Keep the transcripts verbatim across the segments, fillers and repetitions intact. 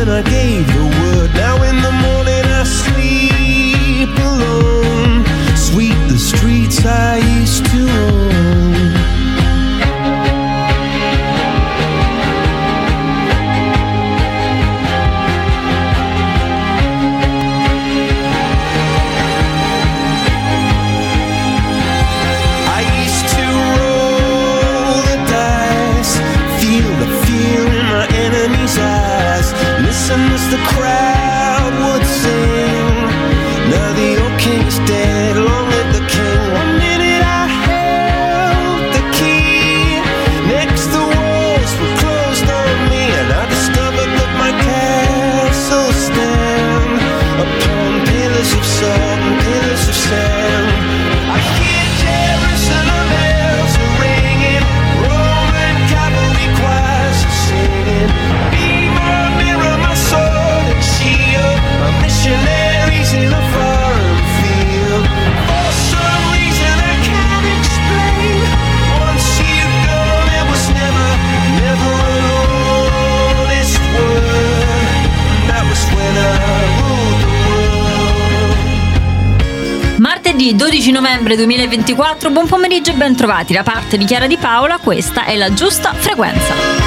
when I gave the word. Now in the morning I sleep alone. Sweep the streets I used to own. Listen as the crowd would sing. Now the old king's dead, long live the king. One minute I held the key, next the walls were closed on me, and I discovered that my castle stand upon pillars of salt and pillars of sand. I hear Jerusalem bells are ringing, Roman cavalry choirs are singing. Missionaries in a foreign field. For some reason I can't explain. Once you've gone, there was never, never an honest word. That was when I ruled the world. Martedì dodici novembre duemilaventiquattro, buon pomeriggio e ben trovati da parte di Chiara Di Paola. Questa è la giusta frequenza.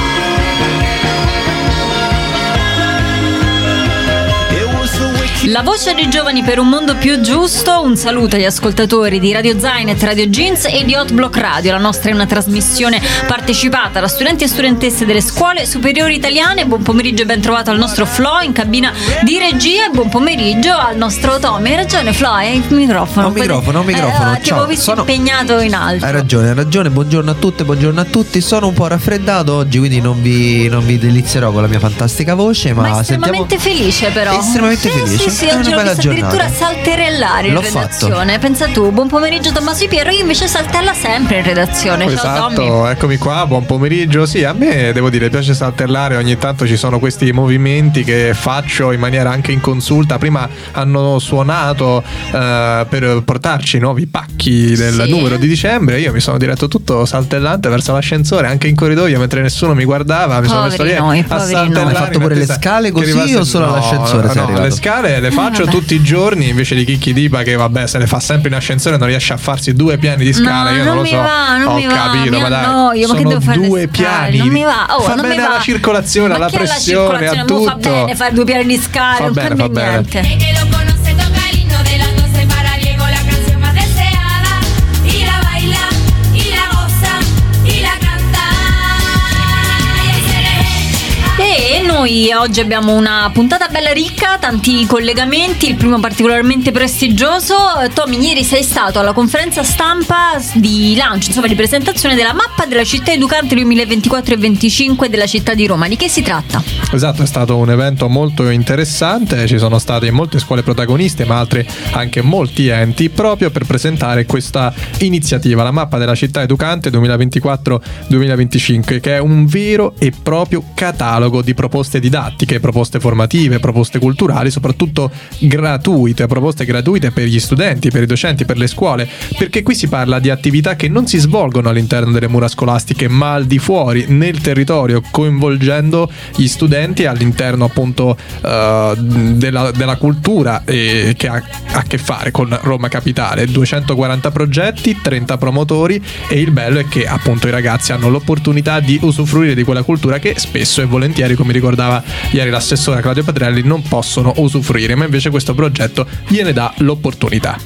La voce dei giovani per un mondo più giusto. Un saluto agli ascoltatori di Radio Zainet, Radio Jeans e di Hot Block Radio. La nostra è una trasmissione partecipata da studenti e studentesse delle scuole superiori italiane. Buon pomeriggio e ben trovato al nostro Flo in cabina di regia. Buon pomeriggio al nostro Tommy. Hai ragione Flo, hai il microfono. Ho un microfono, un microfono. Eh, ti avevo visto sono... impegnato in alto. Hai ragione, hai ragione. Buongiorno a tutte, buongiorno a tutti. Sono un po' raffreddato oggi, quindi non vi, non vi delizierò con la mia fantastica voce, ma, ma estremamente sentiamo... felice però. Estremamente sì, felice. Sì, sì, oggi l'ho vista addirittura salterellare in L'ho redazione. Fatto. Pensa tu, buon pomeriggio Tommaso Piero, io invece saltella sempre in redazione. Ciao esatto, Tommy. Eccomi qua, buon pomeriggio. Sì, a me devo dire, piace saltellare, ogni tanto ci sono questi movimenti che faccio in maniera anche inconsulta. Prima hanno suonato uh, per portarci nuovi pacchi del sì. numero di dicembre. Io mi sono diretto tutto saltellante verso l'ascensore, anche in corridoio, mentre nessuno mi guardava. Mi poveri sono messo lì noi, a saltellare. Hai fatto pure le scale così o solo no, l'ascensore? No, no, le scale le faccio eh, tutti i giorni, invece di Chicchi Dipa che vabbè se le fa sempre in ascensore, non riesce a farsi due piani di scala. No, io non non lo mi so, va, non ho mi capito, va, ma dai, annoio, ma che sono devo fare due le scale? piani. Non mi va, oh, fa non bene mi va. alla circolazione, ma alla che pressione, a non tutto. Fa bene fare due piani di scale, fa non bene, cambia fa niente. Bene. E noi oggi abbiamo una puntata bella ricca, tanti collegamenti, il primo particolarmente prestigioso. Tommy, ieri sei stato alla conferenza stampa di lancio, insomma di presentazione della mappa della città educante duemilaventiquattro e venticinque della città di Roma. Di che si tratta? Esatto, è stato un evento molto interessante, ci sono state molte scuole protagoniste ma altre anche molti enti proprio per presentare questa iniziativa, la mappa della città educante duemilaventiquattro duemilaventicinque, che è un vero e proprio catalogo di proposte didattiche, proposte formative, proposte culturali, soprattutto gratuite, proposte gratuite per gli studenti, per i docenti, per le scuole, perché qui si parla di attività che non si svolgono all'interno delle mura scolastiche ma al di fuori, nel territorio, coinvolgendo gli studenti all'interno appunto uh, della, della cultura e che ha a che fare con Roma Capitale. duecentoquaranta progetti, trenta promotori, e il bello è che appunto i ragazzi hanno l'opportunità di usufruire di quella cultura che spesso e volentieri, come ricordava ieri l'assessora Claudio Petrelli, non possono usufruire, ma invece questo progetto gliene dà l'opportunità.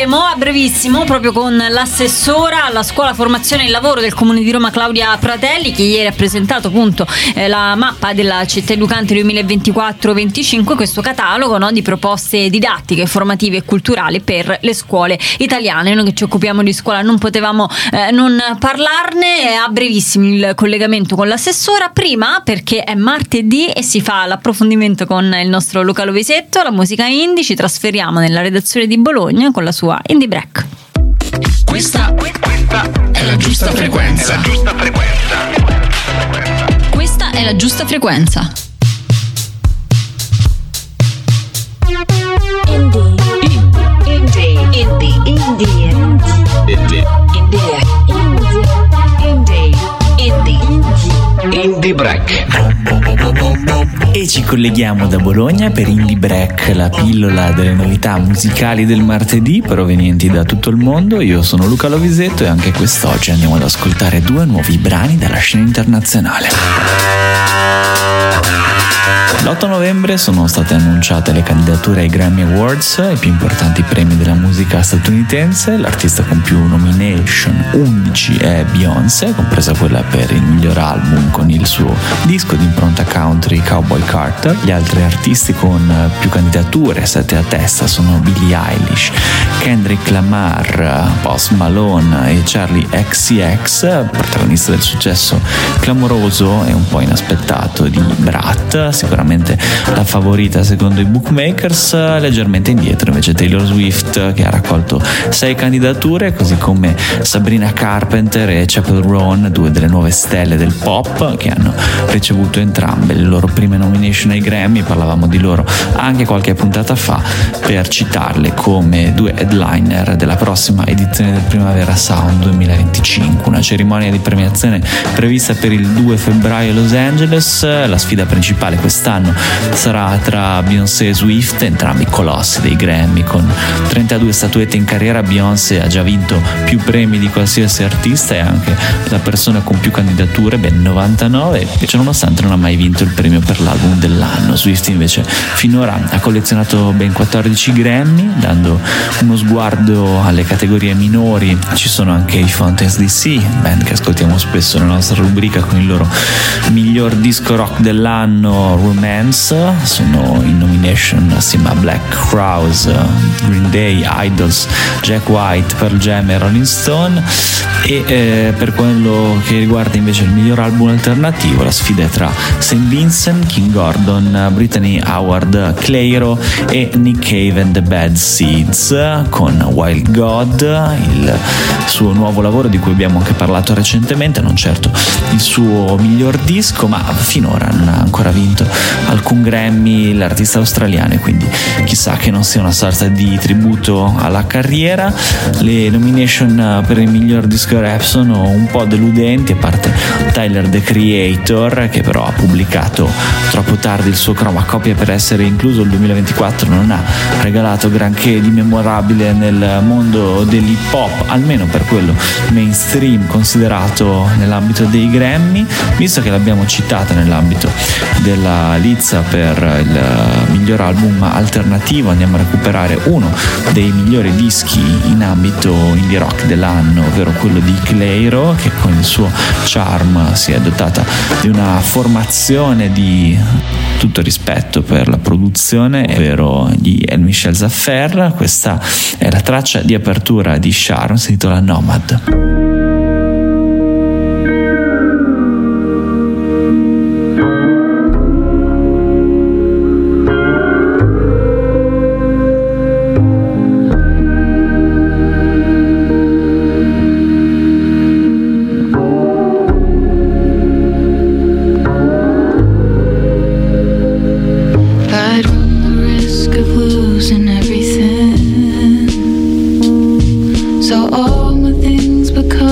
torneremo a brevissimo proprio con l'assessora alla scuola formazione e il lavoro del Comune di Roma, Claudia Pratelli, che ieri ha presentato appunto eh, la mappa della città educante duemilaventiquattro venticinque, questo catalogo, no, di proposte didattiche, formative e culturali per le scuole italiane. Noi che ci occupiamo di scuola non potevamo eh, non parlarne. A brevissimo il collegamento con l'assessora, prima perché è martedì e si fa l'approfondimento con il nostro Luca Lovisetto, la musica indie. Ci trasferiamo nella redazione di Bologna con la sua Indie Break. Questa, questa è la giusta frequenza. È la giusta frequenza. Questa è la giusta frequenza. Indie. Indie. Indie. Indie. Indie. Indie. Indie. Indie Break. E ci colleghiamo da Bologna per Indie Break, la pillola delle novità musicali del martedì provenienti da tutto il mondo. Io sono Luca Lovisetto e anche quest'oggi andiamo ad ascoltare due nuovi brani dalla scena internazionale. L'otto novembre sono state annunciate le candidature ai Grammy Awards, i più importanti premi della musica statunitense. L'artista con più nomination, undici, è Beyoncé, compresa quella per il miglior album con il suo disco di impronta country Cowboy Carter. Gli altri artisti con più candidature, sette a testa, sono Billie Eilish, Kendrick Lamar, Post Malone e Charlie X C X, protagonista del successo clamoroso e un po' inaspettato di Brat, sicuramente la favorita secondo i bookmakers. Leggermente indietro invece Taylor Swift, che ha raccolto sei candidature, così come Sabrina Carpenter e Chappell Roan, due delle nuove stelle del pop che hanno ricevuto entrambe le loro prime nomination ai Grammy. Parlavamo di loro anche qualche puntata fa per citarle come due headliner della prossima edizione del Primavera Sound duemilaventicinque, una cerimonia di premiazione prevista per il due febbraio a Los Angeles. La sfida principale quest'anno sarà tra Beyoncé e Swift, entrambi colossi dei Grammy. Con trentadue statuette in carriera, Beyoncé ha già vinto più premi di qualsiasi artista e anche la persona con più candidature, ben novantanove, e ciononostante non ha mai vinto il premio per l'album dell'anno. Swift invece finora ha collezionato ben quattordici Grammy. Dando uno sguardo alle categorie minori, ci sono anche i Fountains D C, band che ascoltiamo spesso nella nostra rubrica con il loro miglior disco rock dell'anno Romance. Sono in nomination assieme a Black Crowes, Green Day, Idols, Jack White, Pearl Jam e Rolling Stone. E eh, per quello che riguarda invece il miglior album alternativo, la sfida è tra Saint Vincent, King Gordon, Brittany Howard, Clairo e Nick Cave and the Bad Seeds, con Wild God, il suo nuovo lavoro di cui abbiamo anche parlato recentemente, non certo il suo miglior disco, ma finora non ha ancora vinto alcun Grammy l'artista australiano, e quindi chissà che non sia una sorta di tributo alla carriera. Le nomination per il miglior disco rap sono un po' deludenti, a parte Tyler the Creator, che però ha pubblicato troppo tardi il suo Chromacopia per essere incluso. Il duemilaventiquattro non ha regalato granché di memorabile nel mondo dell'hip hop, almeno per quello mainstream considerato nell'ambito dei Grammy. Visto che l'abbiamo citata nell'ambito della lizza per il miglior album alternativo, andiamo a recuperare uno dei migliori dischi in ambito indie rock dell'anno, ovvero quello di Clairo, che con il suo charm si è dotata di una formazione di tutto rispetto per la produzione, ovvero gli El Michel Zaffer. Questa è la traccia di apertura di Charm, si intitola Nomad. So all my things become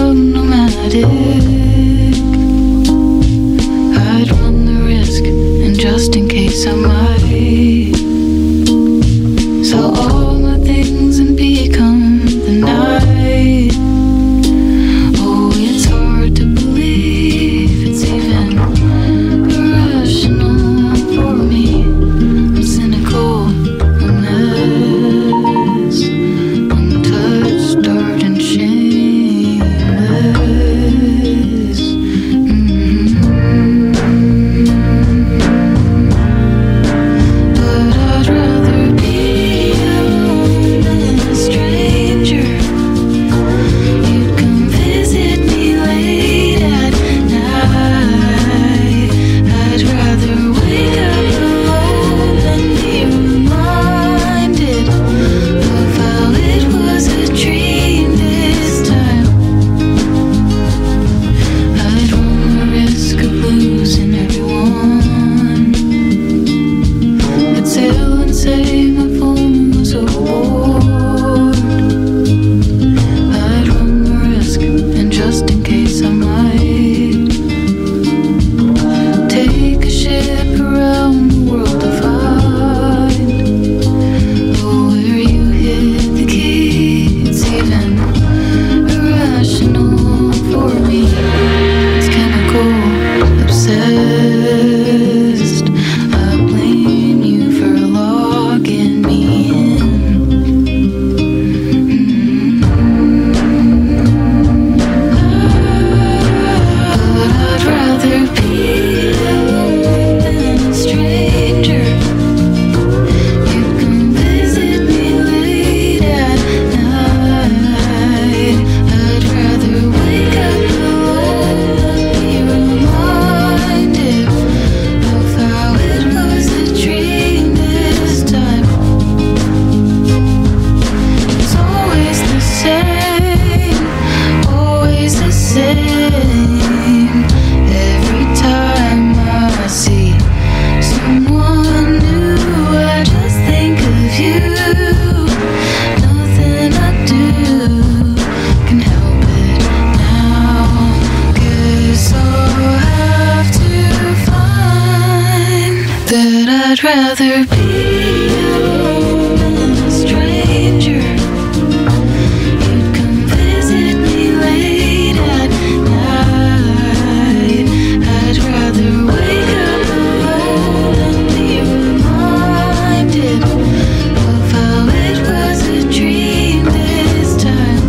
rather be alone than a stranger. You'd come visit me late at night. I'd rather wake up alone than be reminded of how it was a dream this time.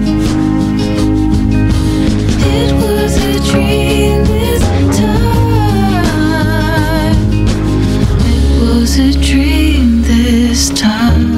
It was a dream this time. It was a dream this time.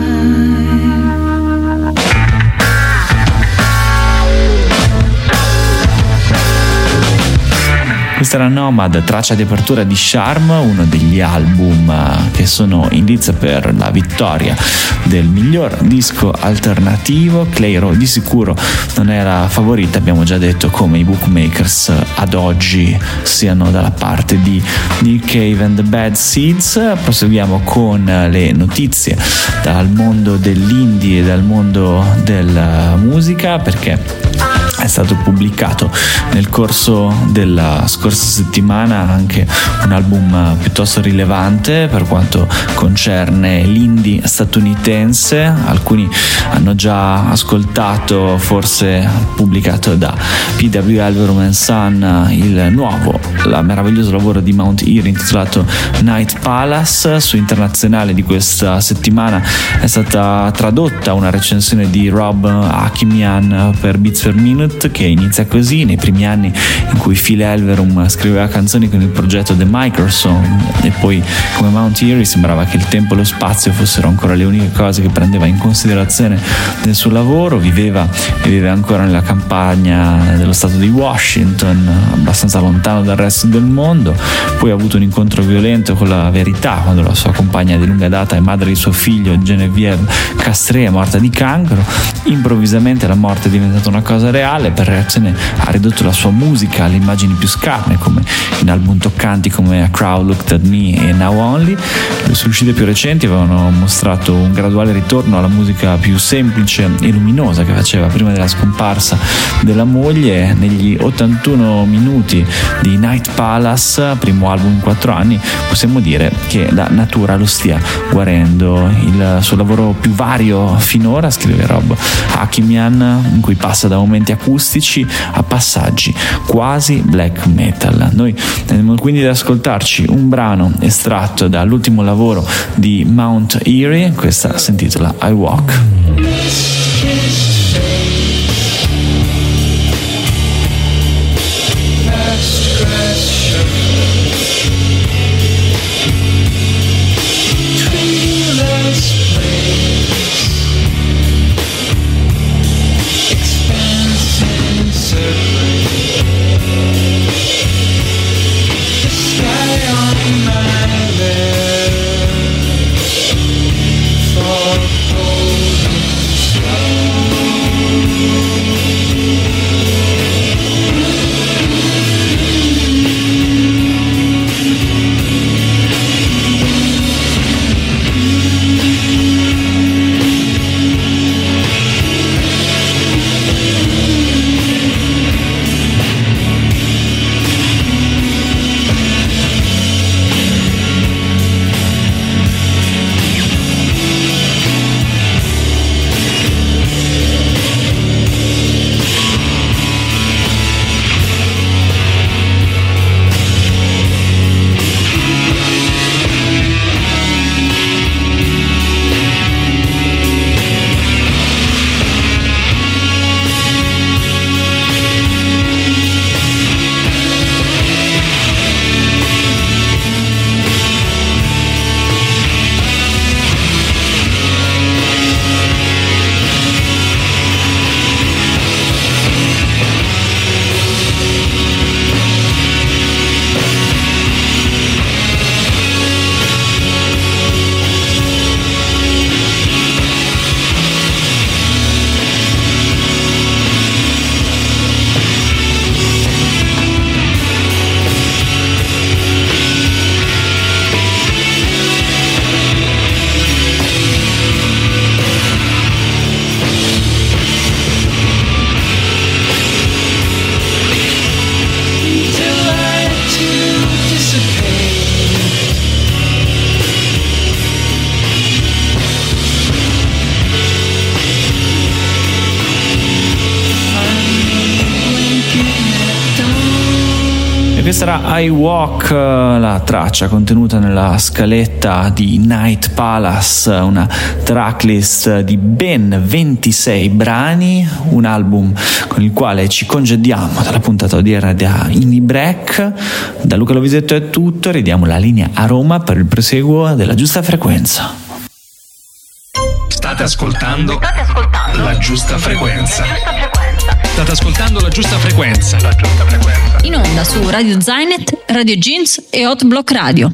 Questa era Nomad, traccia di apertura di Charm, uno degli album eh, che sono indizio per la vittoria del miglior disco alternativo. Clairo di sicuro non è la favorita, abbiamo già detto come i bookmakers ad oggi siano dalla parte di Nick Cave and the Bad Seeds. Proseguiamo con le notizie dal mondo dell'indie e dal mondo della musica, perché è stato pubblicato nel corso della scorsa settimana anche un album piuttosto rilevante per quanto concerne l'indie statunitense. Alcuni hanno già ascoltato, forse pubblicato da P W Elverum and Son, il nuovo, la meraviglioso lavoro di Mount Eerie intitolato Night Palace. Su Internazionale di questa settimana è stata tradotta una recensione di Rob Hakimian per Beats per Minute, che inizia così: nei primi anni in cui Phil Elverum scriveva canzoni con il progetto The Microsome e poi come Mount Eerie sembrava che il tempo e lo spazio fossero ancora le uniche cose che prendeva in considerazione nel suo lavoro. Viveva e vive ancora nella campagna dello stato di Washington, abbastanza lontano dal resto del mondo. Poi ha avuto un incontro violento con la verità quando la sua compagna di lunga data e madre di suo figlio Genevieve Castré è morta di cancro. Improvvisamente la morte è diventata una cosa reale. Per reazione ha ridotto la sua musica alle immagini più scarne, come in album toccanti come A Crowd Looked at Me e Now Only. Le sue uscite più recenti avevano mostrato un graduale ritorno alla musica più semplice e luminosa che faceva prima della scomparsa della moglie. Negli ottantuno minuti di Night Palace, primo album in quattro anni, possiamo dire che la natura lo stia guarendo. Il suo lavoro più vario finora, scrive Rob Hakimian, in cui passa da momenti acustici a passaggi quasi black metal. Noi andiamo quindi ad ascoltarci un brano estratto dall'ultimo lavoro di Mount Eerie. Questa si intitola I Walk. For golden Questa era I Walk, la traccia contenuta nella scaletta di Night Palace, una tracklist di ben ventisei brani, un album con il quale ci congediamo dalla puntata odierna di Indie Break. Da Luca Lovisetto è tutto, ridiamo la linea a Roma per il proseguo della Giusta Frequenza. State ascoltando, State ascoltando la giusta frequenza. La giusta frequenza. State ascoltando la giusta frequenza. La giusta frequenza. In onda su Radio Zainet, Radio Jeans e Hot Block Radio.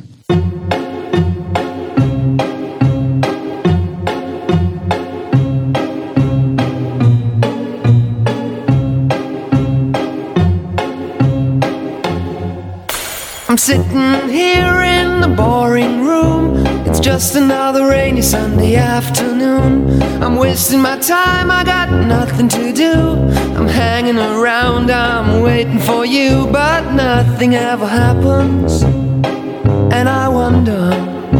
I'm sitting here in the boring room. It's just another rainy Sunday afternoon. I'm wasting my time, I got nothing to do. I'm hanging around, I'm waiting for you, but nothing ever happens. And I wonder,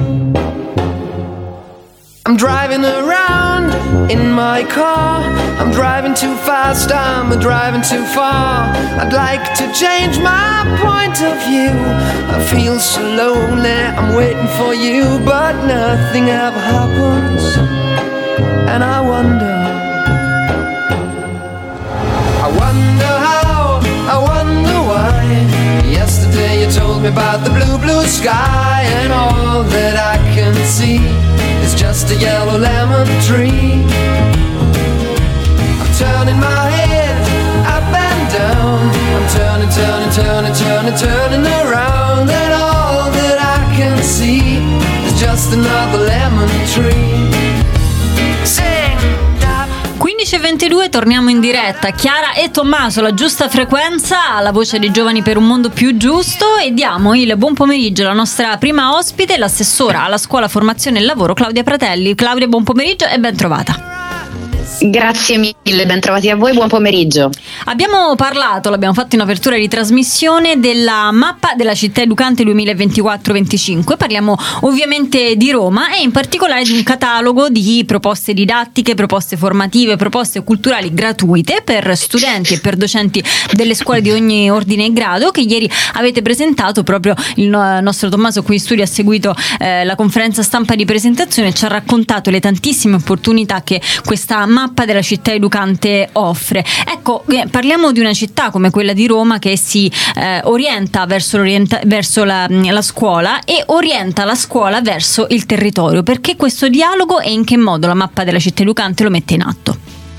I'm driving around in my car. I'm driving too fast, I'm driving too far. I'd like to change my point of view. I feel so lonely, I'm waiting for you, but nothing ever happens. And I wonder, I wonder how, I wonder why. Yesterday you told me about the blue, blue sky, and all that I can see is just a yellow lemon tree. I'm turning my head up and down. I'm turning, turning, turning, turning, turning around, and all that I can see is just another lemon tree. Sing that. quindici e ventidue, torniamo in diretta. Chiara e Tommaso, la giusta frequenza, la voce dei giovani per un mondo più giusto, e diamo il buon pomeriggio alla nostra prima ospite, l'assessora alla scuola formazione e lavoro Claudia Pratelli. Claudia, buon pomeriggio e ben trovata. Grazie mille, ben trovati a voi, buon pomeriggio. Abbiamo parlato, l'abbiamo fatto in apertura di trasmissione, della mappa della città educante duemilaventiquattro venticinque. Parliamo ovviamente di Roma e in particolare di un catalogo di proposte didattiche, proposte formative, proposte culturali gratuite per studenti e per docenti delle scuole di ogni ordine e grado, che ieri avete presentato. Proprio il nostro Tommaso qui in studio ha seguito eh, la conferenza stampa di presentazione e ci ha raccontato le tantissime opportunità che questa mappa della città educante offre. Ecco, eh, parliamo di una città come quella di Roma che si eh, orienta verso, l'orienta- verso la, la scuola e orienta la scuola verso il territorio. Perché questo dialogo e in che modo la mappa della città educante lo mette in atto?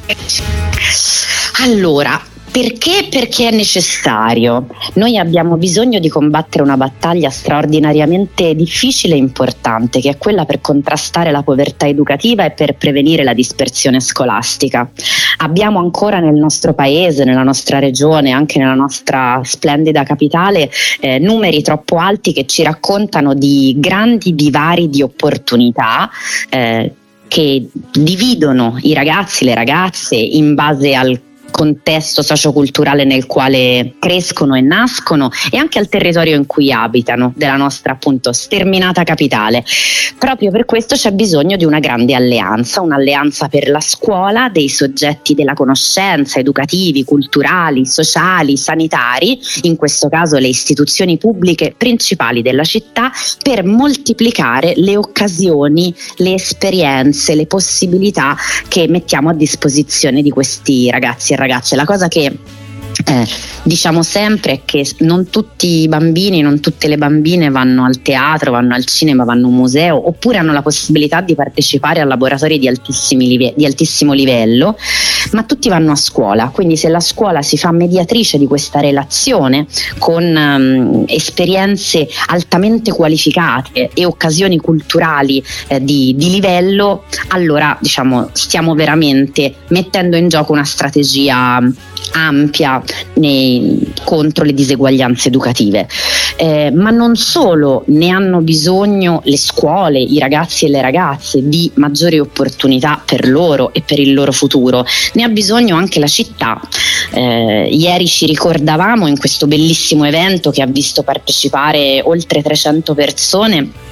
Allora, perché? Perché è necessario. Noi abbiamo bisogno di combattere una battaglia straordinariamente difficile e importante, che è quella per contrastare la povertà educativa e per prevenire la dispersione scolastica. Abbiamo ancora nel nostro paese, nella nostra regione, anche nella nostra splendida capitale, eh, numeri troppo alti che ci raccontano di grandi divari di opportunità eh, che dividono i ragazzi, le ragazze in base al contesto socioculturale nel quale crescono e nascono e anche al territorio in cui abitano della nostra appunto sterminata capitale. Proprio per questo c'è bisogno di una grande alleanza, un'alleanza per la scuola dei soggetti della conoscenza, educativi, culturali, sociali, sanitari, in questo caso le istituzioni pubbliche principali della città, per moltiplicare le occasioni, le esperienze, le possibilità che mettiamo a disposizione di questi ragazzi e ragazze. La cosa che Eh, diciamo sempre è che non tutti i bambini, non tutte le bambine vanno al teatro, vanno al cinema, vanno a un museo, oppure hanno la possibilità di partecipare a laboratori di, altissimi live- di altissimo livello, ma tutti vanno a scuola. Quindi se la scuola si fa mediatrice di questa relazione con um, esperienze altamente qualificate e occasioni culturali eh, di, di livello, allora diciamo stiamo veramente mettendo in gioco una strategia ampia nei, contro le diseguaglianze educative. Eh, ma non solo ne hanno bisogno le scuole, i ragazzi e le ragazze di maggiori opportunità per loro e per il loro futuro, ne ha bisogno anche la città. Eh, ieri ci ricordavamo in questo bellissimo evento che ha visto partecipare oltre trecento persone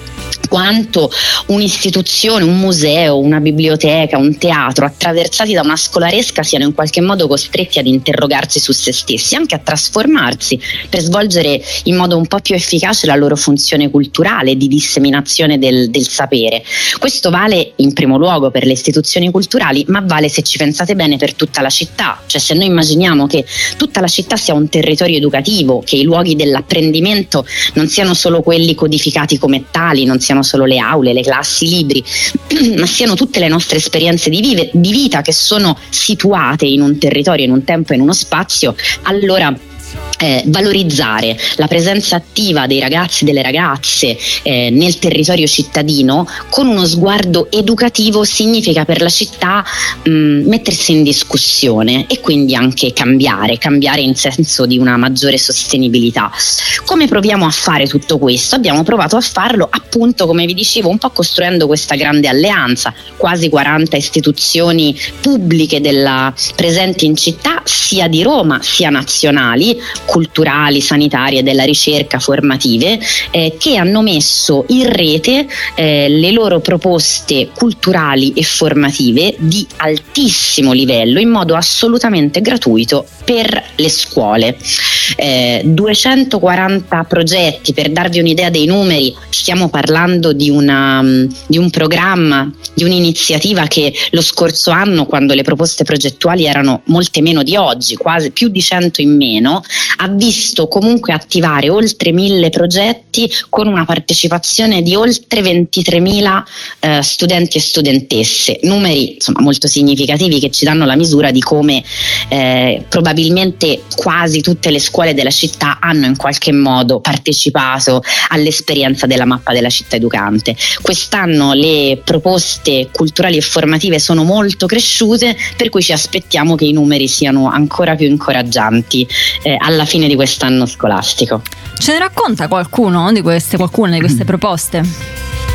quanto un'istituzione, un museo, una biblioteca, un teatro attraversati da una scolaresca siano in qualche modo costretti ad interrogarsi su se stessi, anche a trasformarsi per svolgere in modo un po' più efficace la loro funzione culturale di disseminazione del, del sapere. Questo vale in primo luogo per le istituzioni culturali, ma vale, se ci pensate bene, per tutta la città. Cioè, se noi immaginiamo che tutta la città sia un territorio educativo, che i luoghi dell'apprendimento non siano solo quelli codificati come tali, non siano solo le aule, le classi, i libri, ma siano tutte le nostre esperienze di, vive, di vita che sono situate in un territorio, in un tempo e in uno spazio, allora Eh, valorizzare la presenza attiva dei ragazzi e delle ragazze eh, nel territorio cittadino con uno sguardo educativo significa per la città mh, mettersi in discussione e quindi anche cambiare, cambiare in senso di una maggiore sostenibilità. Come proviamo a fare tutto questo? Abbiamo provato a farlo appunto, come vi dicevo, un po' costruendo questa grande alleanza, quasi quaranta istituzioni pubbliche della, presenti in città, sia di Roma sia nazionali, culturali, sanitarie, della ricerca, formative, eh, che hanno messo in rete eh, le loro proposte culturali e formative di altissimo livello in modo assolutamente gratuito per le scuole. Eh, duecentoquaranta progetti, per darvi un'idea dei numeri, stiamo parlando di, una, di un programma, di un'iniziativa che lo scorso anno, quando le proposte progettuali erano molte meno di oggi, quasi più di cento in meno, ha visto comunque attivare oltre mille progetti con una partecipazione di oltre ventitremila eh, studenti e studentesse, numeri insomma molto significativi che ci danno la misura di come eh, probabilmente quasi tutte le scuole della città hanno in qualche modo partecipato all'esperienza della mappa della città educante. Quest'anno le proposte culturali e formative sono molto cresciute, per cui ci aspettiamo che i numeri siano ancora più incoraggianti eh, alla fine di quest'anno scolastico. Ce ne racconta qualcuno di queste, qualcuna di queste proposte?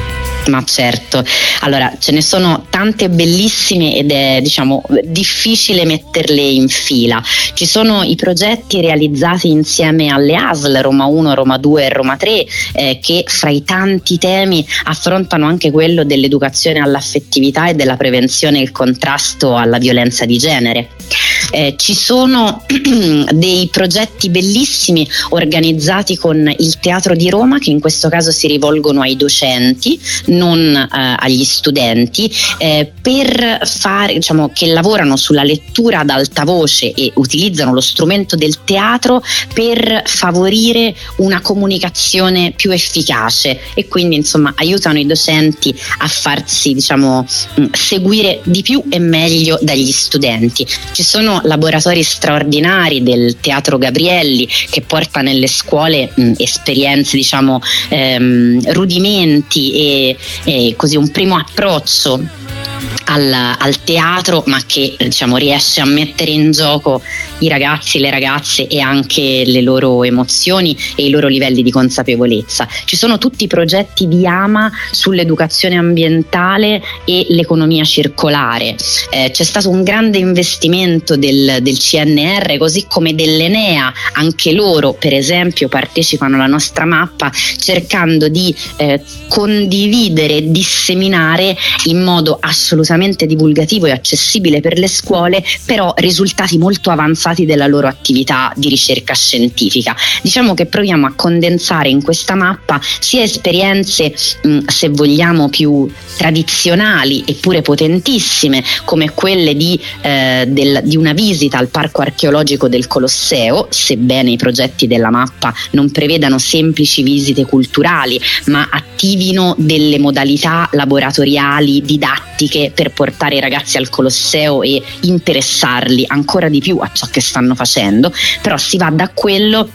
Ma certo, allora ce ne sono tante bellissime ed è diciamo difficile metterle in fila. Ci sono i progetti realizzati insieme alle A S L, Roma uno, Roma due e Roma tre, eh, che fra i tanti temi affrontano anche quello dell'educazione all'affettività e della prevenzione e il contrasto alla violenza di genere. Eh, ci sono dei progetti bellissimi organizzati con il Teatro di Roma, che in questo caso si rivolgono ai docenti, non eh, agli studenti, eh, per fare, diciamo, che lavorano sulla lettura ad alta voce e utilizzano lo strumento del teatro per favorire una comunicazione più efficace e quindi insomma aiutano i docenti a farsi diciamo mh, seguire di più e meglio dagli studenti. Ci sono laboratori straordinari del Teatro Gabrielli che porta nelle scuole mh, esperienze diciamo ehm, rudimenti e, e così un primo approccio al, al teatro, ma che diciamo riesce a mettere in gioco i ragazzi, le ragazze e anche le loro emozioni e i loro livelli di consapevolezza. Ci sono tutti i progetti di A M A sull'educazione ambientale e l'economia circolare. Eh, c'è stato un grande investimento del, del C N R, così come dell'Enea, anche loro per esempio partecipano alla nostra mappa cercando di eh, condividere e disseminare in modo assolutamente divulgativo e accessibile per le scuole però risultati molto avanzati della loro attività di ricerca scientifica. Diciamo che proviamo a condensare in questa mappa sia esperienze mh, se vogliamo più tradizionali eppure potentissime come quelle di, eh, del, di una visita al parco archeologico del Colosseo, sebbene i progetti della mappa non prevedano semplici visite culturali ma attivino delle modalità laboratoriali, didattiche per portare i ragazzi al Colosseo e interessarli ancora di più a ciò che stanno facendo. Però si va da quello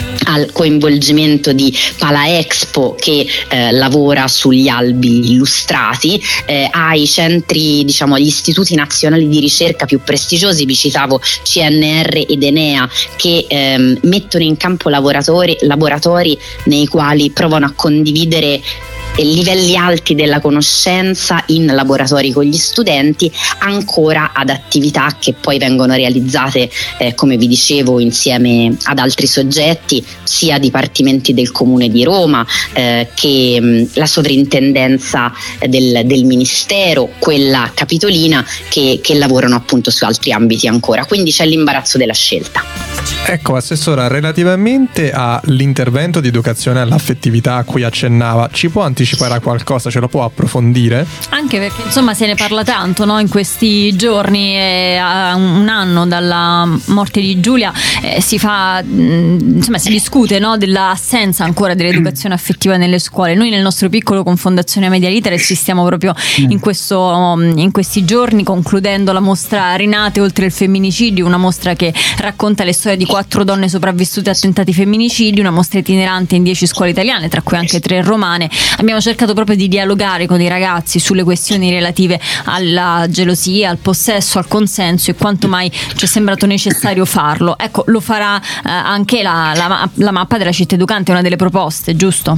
al coinvolgimento di Palaexpo che eh, lavora sugli albi illustrati, eh, ai centri, diciamo agli istituti nazionali di ricerca più prestigiosi, vi citavo C N R ed Enea, che ehm, mettono in campo laboratori, laboratori nei quali provano a condividere livelli alti della conoscenza in laboratori con gli studenti, ancora ad attività che poi vengono realizzate, eh, come vi dicevo, insieme ad altri soggetti, sia dipartimenti del Comune di Roma eh, che mh, la sovrintendenza del, del Ministero, quella capitolina, che, che lavorano appunto su altri ambiti ancora. Quindi c'è l'imbarazzo della scelta. Ecco, Assessora, relativamente all'intervento di educazione all'affettività a cui accennava, ci può anticipare a qualcosa? Ce lo può approfondire? Anche perché insomma se ne parla tanto, no? In questi giorni, eh, a un anno dalla morte di Giulia, eh, si fa mh, insomma si discute, no? Dell'assenza ancora dell'educazione affettiva nelle scuole. Noi nel nostro piccolo con Fondazione Media Literacy stiamo proprio in, questo, in questi giorni concludendo la mostra Rinate oltre il femminicidio, una mostra che racconta le storie di quattro donne sopravvissute a tentati femminicidi, una mostra itinerante in dieci scuole italiane, tra cui anche tre romane. Abbiamo cercato proprio di dialogare con i ragazzi sulle questioni relative alla gelosia, al possesso, al consenso e quanto mai ci è sembrato necessario farlo. Ecco, lo farà eh, anche la, la, la mappa della città educante, una delle proposte, giusto?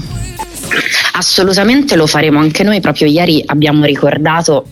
Assolutamente lo faremo anche noi. Proprio ieri abbiamo ricordato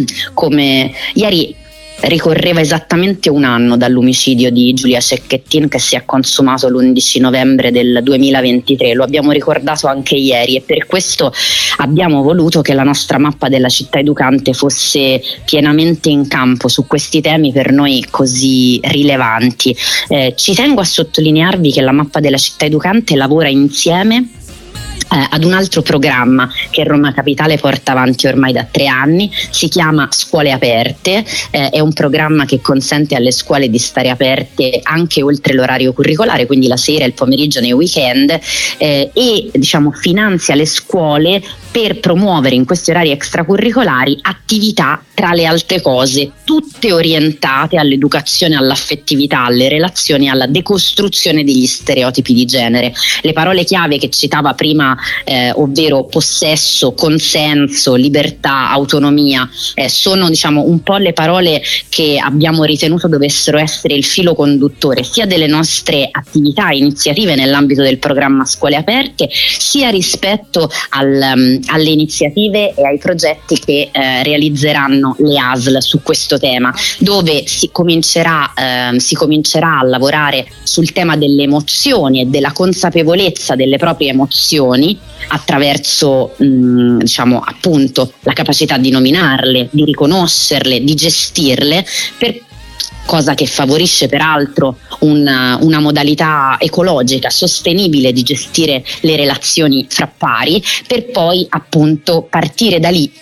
come ieri ricorreva esattamente un anno dall'omicidio di Giulia Cecchettin, che si è consumato l'undici novembre del duemilaventitré. Lo abbiamo ricordato anche ieri e per questo abbiamo voluto che la nostra mappa della città educante fosse pienamente in campo su questi temi per noi così rilevanti. Eh, ci tengo a sottolinearvi che la mappa della città educante lavora insieme Eh, ad un altro programma che Roma Capitale porta avanti ormai da tre anni, si chiama Scuole Aperte, eh, è un programma che consente alle scuole di stare aperte anche oltre l'orario curricolare, quindi la sera, il pomeriggio, nei weekend, eh, e diciamo finanzia le scuole per promuovere in questi orari extracurricolari attività, tra le altre cose, tutte orientate all'educazione, all'affettività, alle relazioni, alla decostruzione degli stereotipi di genere. Le parole chiave che citava prima, eh, ovvero possesso, consenso, libertà, autonomia, eh, sono diciamo un po' le parole che abbiamo ritenuto dovessero essere il filo conduttore sia delle nostre attività e iniziative nell'ambito del programma Scuole Aperte, sia rispetto al, um, alle iniziative e ai progetti che eh, realizzeranno le A S L su questo tema, dove si comincerà, eh, si comincerà a lavorare sul tema delle emozioni e della consapevolezza delle proprie emozioni attraverso mh, diciamo appunto la capacità di nominarle, di riconoscerle, di gestirle, per cosa che favorisce peraltro una, una modalità ecologica, sostenibile di gestire le relazioni fra pari, per poi appunto partire da lì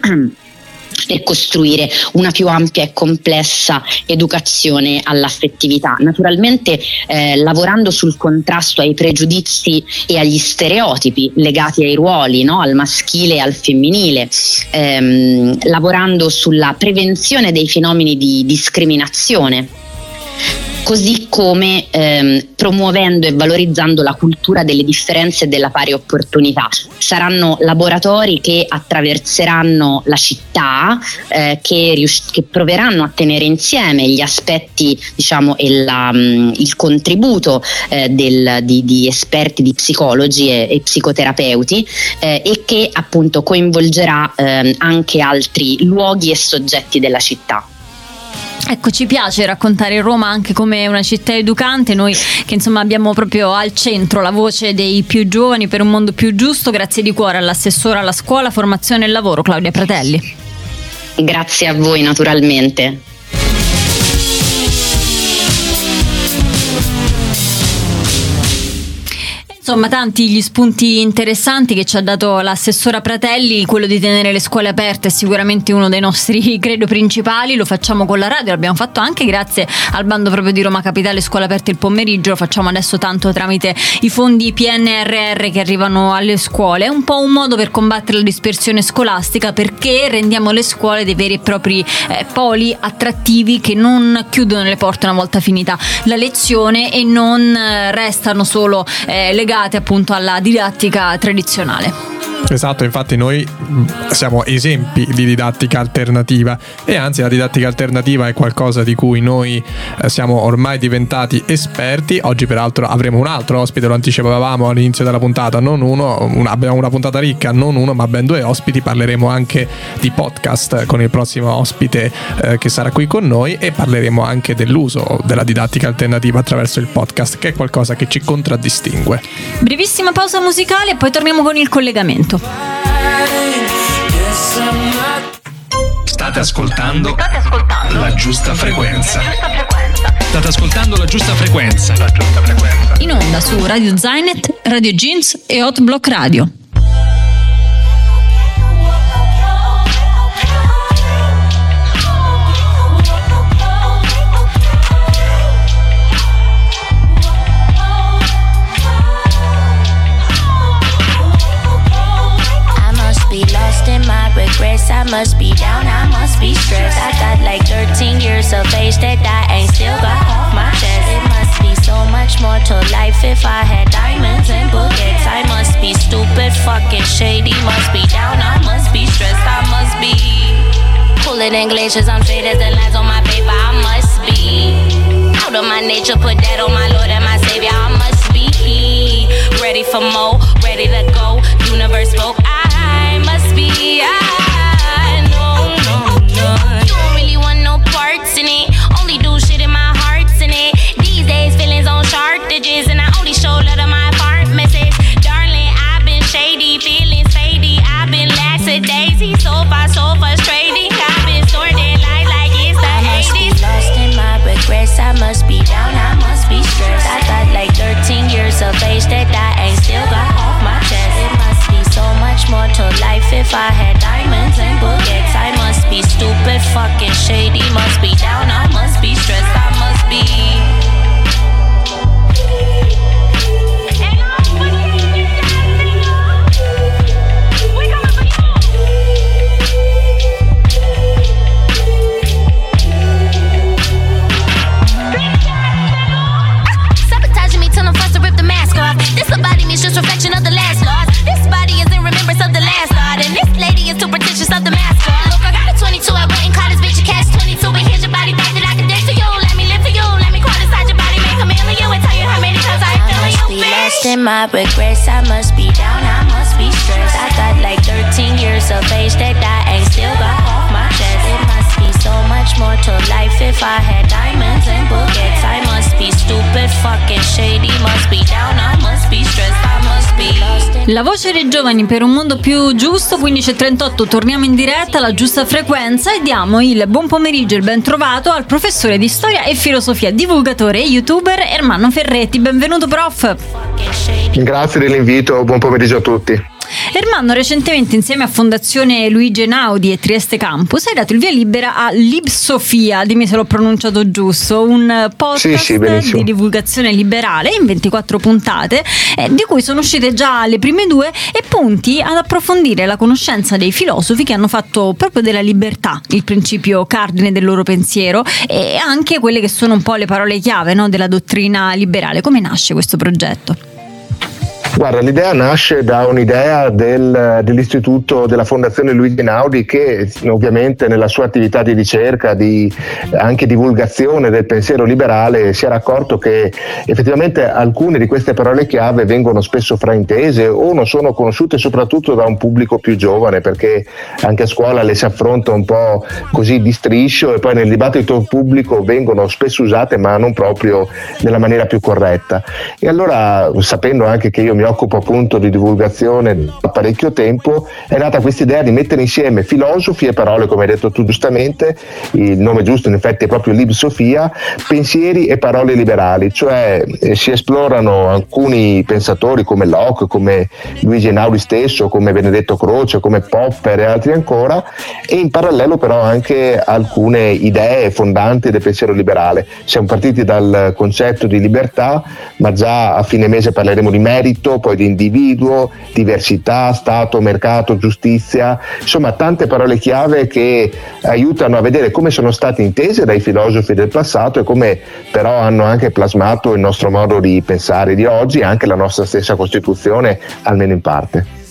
per costruire una più ampia e complessa educazione all'affettività, naturalmente eh, lavorando sul contrasto ai pregiudizi e agli stereotipi legati ai ruoli, no? Al maschile e al femminile, ehm, lavorando sulla prevenzione dei fenomeni di discriminazione, così come ehm, promuovendo e valorizzando la cultura delle differenze e della pari opportunità. Saranno laboratori che attraverseranno la città, eh, che, rius- che proveranno a tenere insieme gli aspetti, diciamo, e la, mh, il contributo eh, del, di, di esperti, di psicologi e, e psicoterapeuti, eh, e che appunto coinvolgerà eh, anche altri luoghi e soggetti della città. Ecco, ci piace raccontare Roma anche come una città educante, noi che insomma abbiamo proprio al centro la voce dei più giovani per un mondo più giusto. Grazie di cuore all'assessora alla scuola, formazione e lavoro Claudia Pratelli. Grazie a voi naturalmente. Insomma, tanti gli spunti interessanti che ci ha dato l'assessora Pratelli. Quello di tenere le scuole aperte è sicuramente uno dei nostri credo principali, lo facciamo con la radio, l'abbiamo fatto anche grazie al bando proprio di Roma Capitale Scuole Aperte il pomeriggio, lo facciamo adesso tanto tramite i fondi P N R R che arrivano alle scuole. È un po' un modo per combattere la dispersione scolastica, perché rendiamo le scuole dei veri e propri eh, poli attrattivi che non chiudono le porte una volta finita la lezione e non eh, restano solo eh, legati appunto alla didattica tradizionale. Esatto, infatti noi siamo esempi di didattica alternativa e anzi la didattica alternativa è qualcosa di cui noi eh, siamo ormai diventati esperti. Oggi peraltro avremo un altro ospite, lo anticipavamo all'inizio della puntata, non uno, una, abbiamo una puntata ricca, non uno ma ben due ospiti. Parleremo anche di podcast con il prossimo ospite eh, che sarà qui con noi, e parleremo anche dell'uso della didattica alternativa attraverso il podcast, che è qualcosa che ci contraddistingue. Brevissima pausa musicale e poi torniamo con il collegamento. State ascoltando la giusta frequenza. State ascoltando la giusta frequenza. La giusta frequenza. In onda su Radio Zainet, Radio Jeans e Hot Block Radio. Regrets, I must be down, I must be stressed. I got like thirteen years of age that I ain't still got off my chest. It must be so much more to life if I had diamonds and bullets. I must be stupid, fucking shady, must be down, I must be stressed. I must be cooler than glaciers, I'm straight as the lines on my paper. I must be out of my nature, put that on my Lord and my Savior. I must be ready for more, ready to go. Universe spoke, I must be. I no, no, no. You don't really want no parts in it. Only do shit in my heart's in it. These days feelings on shortages, and I only show love to my part message. Darling, I've been shady, feelings fading. I've been lackadaisy, so far so frustrating. I've been sorting life like it's the eighties. I must be lost in my regrets. I must be down, I must be stressed. I got like thirteen years of age that I ain't still got off my chest. It must be so much more to life if I had diamonds and bullets. I must be stupid, fucking shady, must be down, I must be stressed, I must be. Sabotaging me till I'm forced to rip the mask off. This body means just reflection of the last loss. This body is in remembrance of the last thought, and this lady is too pretentious of the mascot. Look, I got a twenty-two, I went and caught this bitch, you catch twenty-two, but here's your body back that I can dance to you. Let me live for you, let me crawl inside your body, make a meal of you, and tell you how many times I feel you. I must be lost in my regrets, I must be down, I must be stressed. I got like thirteen years of age that I ain't still got off my chest. It must be so much more to life if I had diamonds and bullets. I must be stupid, fucking shady, must be down, I must be stressed, I must be lost in. La voce dei giovani per un mondo più giusto. Quindici e trentotto, torniamo in diretta alla giusta frequenza e diamo il buon pomeriggio e il ben trovato al professore di storia e filosofia, divulgatore e youtuber Ermanno Ferretti. Benvenuto prof. Grazie dell'invito, buon pomeriggio a tutti. Ermanno, recentemente insieme a Fondazione Luigi Einaudi e Trieste Campus hai dato il via libera a Libsofia, dimmi se l'ho pronunciato giusto, un podcast sì, sì, di divulgazione liberale in ventiquattro puntate, eh, di cui sono uscite già le prime due e punti ad approfondire la conoscenza dei filosofi che hanno fatto proprio della libertà il principio cardine del loro pensiero, e anche quelle che sono un po' le parole chiave, no, della dottrina liberale. Come nasce questo progetto? Guarda, l'idea nasce da un'idea del, dell'istituto della Fondazione Luigi Einaudi, che ovviamente nella sua attività di ricerca, di anche divulgazione del pensiero liberale, si era accorto che effettivamente alcune di queste parole chiave vengono spesso fraintese o non sono conosciute soprattutto da un pubblico più giovane, perché anche a scuola le si affronta un po' così di striscio e poi nel dibattito pubblico vengono spesso usate ma non proprio nella maniera più corretta. E allora, sapendo anche che io mi occupo appunto di divulgazione da parecchio tempo, è nata questa idea di mettere insieme filosofi e parole, come hai detto tu giustamente, il nome giusto in effetti è proprio Libsofia, pensieri e parole liberali, cioè eh, si esplorano alcuni pensatori come Locke, come Luigi Einaudi stesso, come Benedetto Croce, come Popper e altri ancora, e in parallelo però anche alcune idee fondanti del pensiero liberale. Siamo partiti dal concetto di libertà, ma già a fine mese parleremo di merito, poi di individuo, diversità, Stato, mercato, giustizia, insomma tante parole chiave che aiutano a vedere come sono state intese dai filosofi del passato e come però hanno anche plasmato il nostro modo di pensare di oggi e anche la nostra stessa Costituzione, almeno in parte.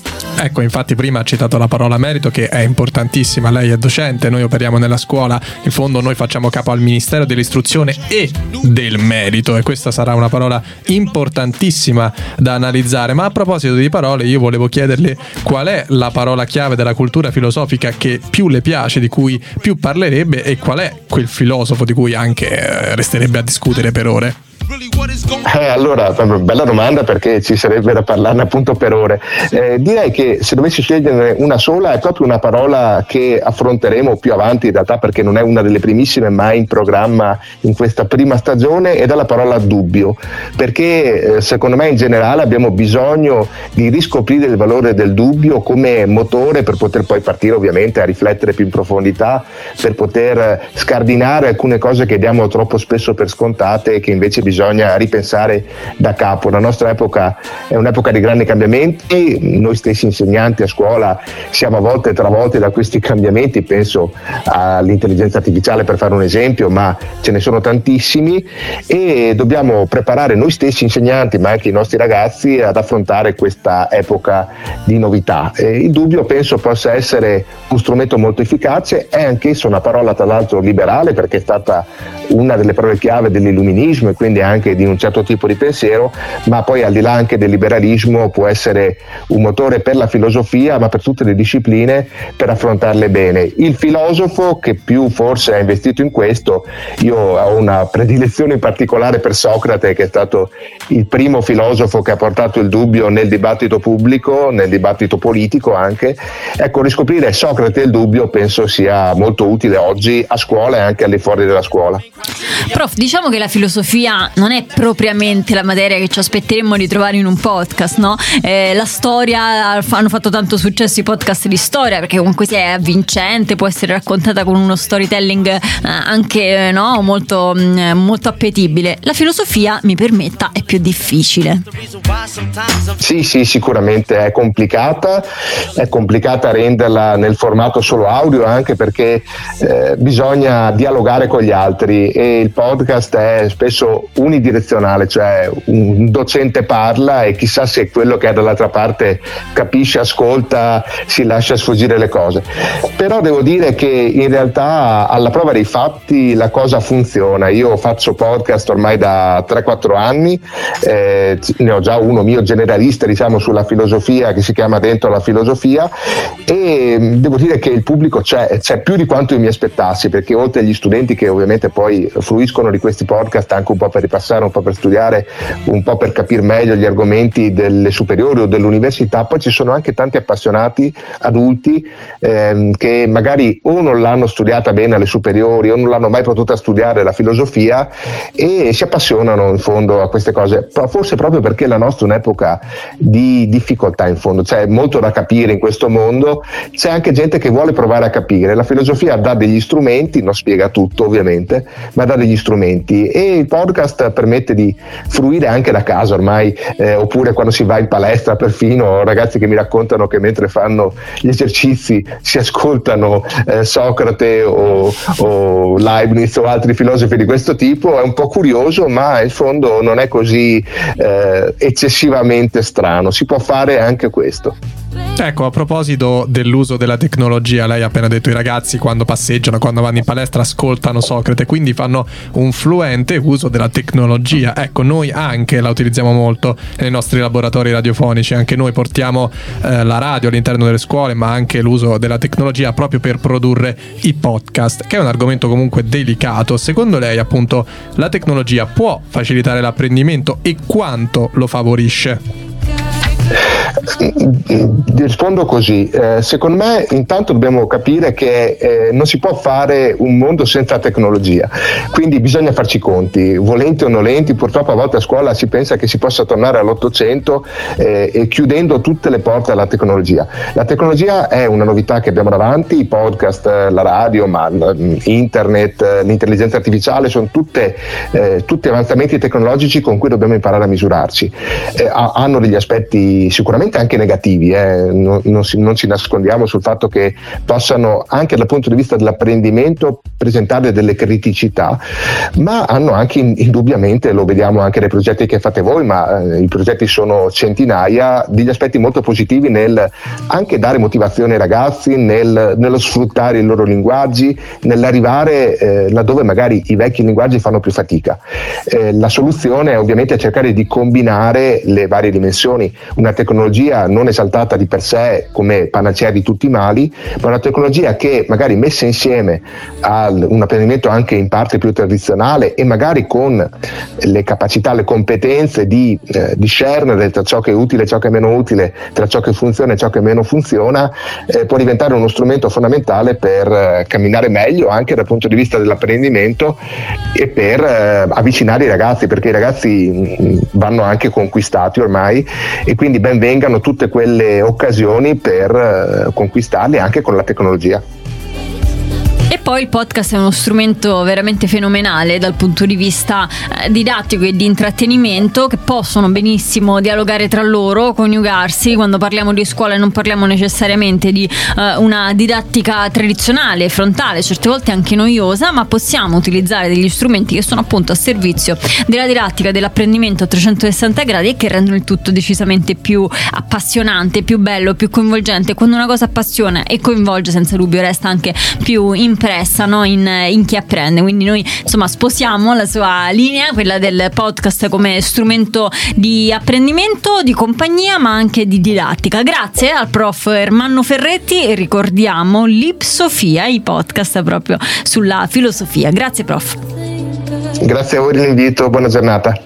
Ecco, infatti prima ha citato la parola merito, che è importantissima. Lei è docente, noi operiamo nella scuola, in fondo noi facciamo capo al Ministero dell'Istruzione e del merito, e questa sarà una parola importantissima da analizzare. Ma a proposito di parole, io volevo chiederle qual è la parola chiave della cultura filosofica che più le piace, di cui più parlerebbe, e qual è quel filosofo di cui anche eh, resterebbe a discutere per ore. Eh, allora, bella domanda, perché ci sarebbe da parlarne appunto per ore. Eh, direi che se dovessi sceglierne una sola è proprio una parola che affronteremo più avanti in realtà, perché non è una delle primissime mai in programma in questa prima stagione, ed è la parola dubbio, perché eh, secondo me in generale abbiamo bisogno di riscoprire il valore del dubbio come motore per poter poi partire ovviamente a riflettere più in profondità, per poter scardinare alcune cose che diamo troppo spesso per scontate e che invece bisogna ripensare da capo. La nostra epoca è un'epoca di grandi cambiamenti, noi stessi insegnanti a scuola siamo a volte travolti da questi cambiamenti, penso all'intelligenza artificiale per fare un esempio, ma ce ne sono tantissimi, e dobbiamo preparare noi stessi insegnanti, ma anche i nostri ragazzi, ad affrontare questa epoca di novità. E il dubbio penso possa essere un strumento molto efficace, è anch'esso una parola tra l'altro liberale, perché è stata una delle parole chiave dell'illuminismo e quindi anche di un certo tipo di pensiero, ma poi al di là anche del liberalismo può essere un motore per la filosofia, ma per tutte le discipline, per affrontarle bene. Il filosofo che più forse ha investito in questo, io ho una predilezione in particolare per Socrate, che è stato il primo filosofo che ha portato il dubbio nel dibattito pubblico, nel dibattito politico anche. Ecco, riscoprire Socrate e il dubbio penso sia molto utile oggi a scuola e anche al di fuori della scuola. Prof, diciamo che la filosofia non è propriamente la materia che ci aspetteremmo di trovare in un podcast, no? Eh, la storia, hanno fatto tanto successo i podcast di storia, perché comunque sia è avvincente, può essere raccontata con uno storytelling eh, anche no? molto, mh, molto appetibile. La filosofia, mi permetta, è più difficile. Sì, sì, sicuramente è complicata, è complicata renderla nel formato solo audio, anche perché eh, bisogna dialogare con gli altri, e il podcast è spesso unidirezionale, cioè un docente parla e chissà se quello che è dall'altra parte capisce, ascolta, si lascia sfuggire le cose. Però devo dire che in realtà alla prova dei fatti la cosa funziona. Io faccio podcast ormai da tre quattro anni, eh, ne ho già uno mio generalista, diciamo, sulla filosofia, che si chiama Dentro la filosofia, e devo dire che il pubblico c'è, c'è più di quanto io mi aspettassi, perché oltre agli studenti che ovviamente poi fruiscono di questi podcast anche un po' per ripassare, un po' per studiare, un po' per capire meglio gli argomenti delle superiori o dell'università, poi ci sono anche tanti appassionati adulti ehm, che magari o non l'hanno studiata bene alle superiori o non l'hanno mai potuta studiare la filosofia, e si appassionano in fondo a queste cose, forse proprio perché la nostra è un'epoca di difficoltà, in fondo c'è molto da capire in questo mondo, c'è anche gente che vuole provare a capire. La filosofia dà degli strumenti, non spiega tutto ovviamente, ma dà degli strumenti, e il podcast permette di fruire anche da casa ormai, eh, oppure quando si va in palestra. Perfino ho ragazzi che mi raccontano che mentre fanno gli esercizi si ascoltano eh, Socrate o, o Leibniz o altri filosofi di questo tipo. È un po' curioso, ma in fondo non è così eh, eccessivamente strano, si può fare anche questo. Ecco, a proposito dell'uso della tecnologia, lei ha appena detto i ragazzi quando passeggiano, quando vanno in palestra ascoltano Socrate, quindi fanno un fluente uso della tecnologia. Ecco, noi anche la utilizziamo molto nei nostri laboratori radiofonici, anche noi portiamo eh, la radio all'interno delle scuole, ma anche l'uso della tecnologia proprio per produrre i podcast, che è un argomento comunque delicato. Secondo lei, appunto, la tecnologia può facilitare l'apprendimento e quanto lo favorisce? Rispondo così, eh, secondo me intanto dobbiamo capire che eh, non si può fare un mondo senza tecnologia, quindi bisogna farci i conti, volenti o nolenti. Purtroppo a volte a scuola si pensa che si possa tornare all'Ottocento eh, e chiudendo tutte le porte alla tecnologia. La tecnologia è una novità che abbiamo davanti, i podcast, la radio, ma internet, l'intelligenza artificiale sono tutte, eh, tutti avanzamenti tecnologici con cui dobbiamo imparare a misurarci. Eh, hanno degli aspetti sicuramente sicuramente anche negativi, eh. non, non, si, non ci nascondiamo sul fatto che possano anche dal punto di vista dell'apprendimento presentare delle criticità, ma hanno anche in, indubbiamente, lo vediamo anche nei progetti che fate voi, ma eh, i progetti sono centinaia, degli aspetti molto positivi nel anche dare motivazione ai ragazzi, nel, nello sfruttare i loro linguaggi, nell'arrivare eh, laddove magari i vecchi linguaggi fanno più fatica. Eh, la soluzione è ovviamente cercare di combinare le varie dimensioni, una tecnologia non esaltata di per sé come panacea di tutti i mali, ma una tecnologia che magari messa insieme a un apprendimento anche in parte più tradizionale e magari con le capacità, le competenze di eh, discernere tra ciò che è utile e ciò che è meno utile, tra ciò che funziona e ciò che meno funziona, eh, può diventare uno strumento fondamentale per eh, camminare meglio anche dal punto di vista dell'apprendimento e per eh, avvicinare i ragazzi, perché i ragazzi mh, vanno anche conquistati ormai, e quindi ben vengano tutte quelle occasioni per eh, conquistarli anche con la tecnologia. E poi il podcast è uno strumento veramente fenomenale dal punto di vista eh, didattico e di intrattenimento, che possono benissimo dialogare tra loro, coniugarsi. Quando parliamo di scuola non parliamo necessariamente di eh, una didattica tradizionale, frontale, certe volte anche noiosa, ma possiamo utilizzare degli strumenti che sono appunto a servizio della didattica, dell'apprendimento a trecentosessanta gradi, e che rendono il tutto decisamente più appassionante, più bello, più coinvolgente. Quando una cosa appassiona e coinvolge, senza dubbio resta anche più impressa, no? in, in chi apprende. Quindi noi insomma sposiamo la sua linea, quella del podcast come strumento di apprendimento, di compagnia, ma anche di didattica. Grazie al prof Ermanno Ferretti, e ricordiamo Lipsofia, i podcast proprio sulla filosofia. Grazie prof. Grazie a voi dell'invito, buona giornata.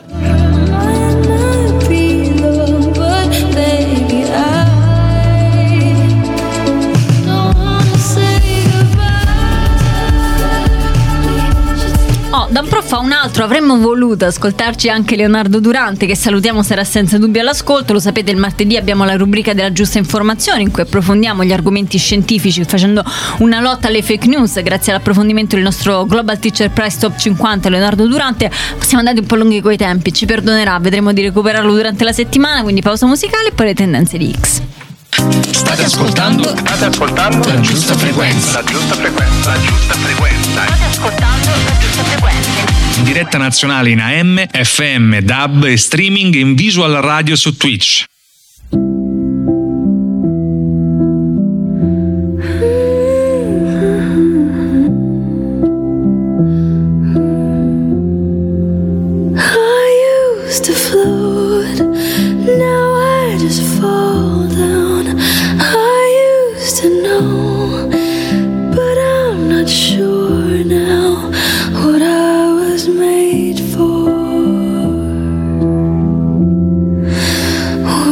Oh, da un prof a un altro avremmo voluto ascoltarci anche Leonardo Durante, che salutiamo, sarà senza dubbio all'ascolto. Lo sapete, il martedì abbiamo la rubrica della giusta informazione, in cui approfondiamo gli argomenti scientifici facendo una lotta alle fake news. Grazie all'approfondimento del nostro Global Teacher Prize Top cinquanta, Leonardo Durante. Siamo andati un po' lunghi coi tempi, ci perdonerà, vedremo di recuperarlo durante la settimana. Quindi pausa musicale e poi le tendenze di X. State ascoltando? State ascoltando? La giusta frequenza. La giusta frequenza. La giusta frequenza. State ascoltando la giusta frequenza. In diretta nazionale in A M, F M, D A B e streaming in visual radio su Twitch. I used to float, now I just fall down. I used to know, but I'm not sure now what I was made for.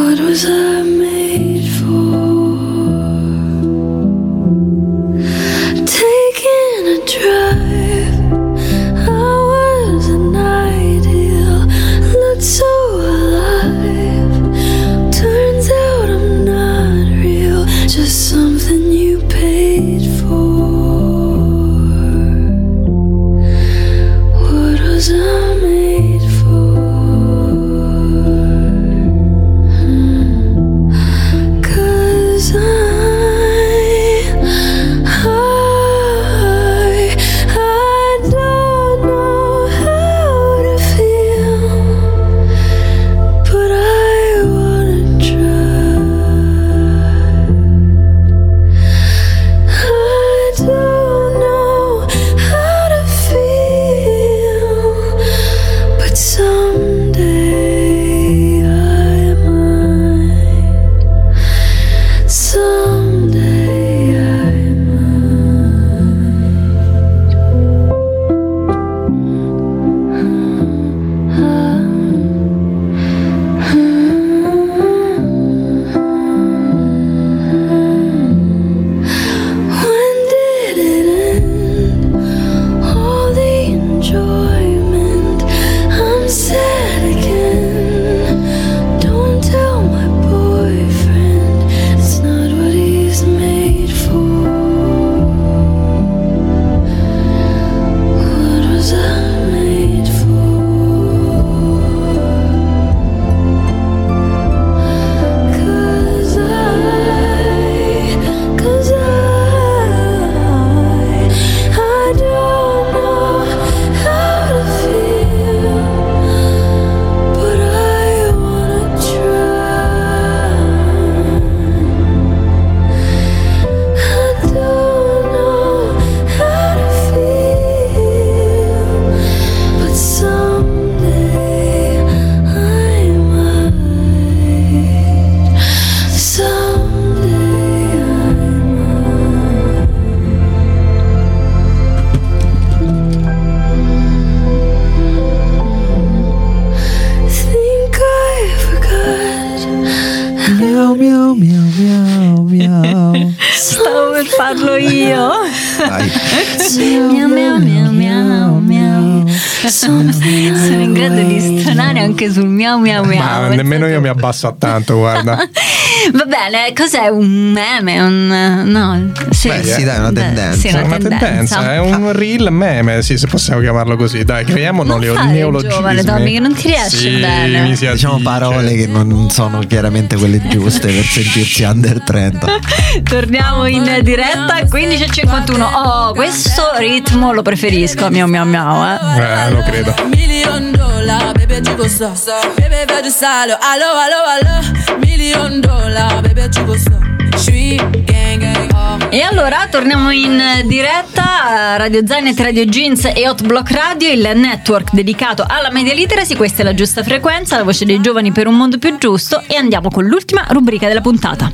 dai. Miau miau miau miau miau. Sono in grado di stonare anche sul miau miau miau. Ma nemmeno io mi abbasso a tanto, guarda. Va bene, cos'è un meme? Un, no, sì, Beh, sì, dai, una Beh, tendenza. sì, una, una tendenza. tendenza, è un real meme, sì, se possiamo chiamarlo così. Dai, creiamo Non neo- fare il neologismi. giovane, Tommy, che non ti riesce Sì, bene. mi si Diciamo addice. parole che non sono chiaramente quelle giuste per sentirsi under trenta. Torniamo in diretta quindici e cinquantuno. Oh, questo ritmo lo preferisco. Miau miau miau, eh. Eh, lo credo. Million dollar, baby, tu go so. Baby, vedo salo. Allo, allo, allo. Million dollar, baby, tu go so. Street gang gang. Oh. E allora torniamo in diretta a Radio Zainet, Radio Jeans e Hot Block Radio, il network dedicato alla media literacy. Questa è la giusta frequenza, la voce dei giovani per un mondo più giusto, e andiamo con l'ultima rubrica della puntata.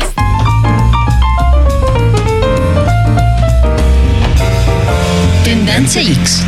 Tendenze X.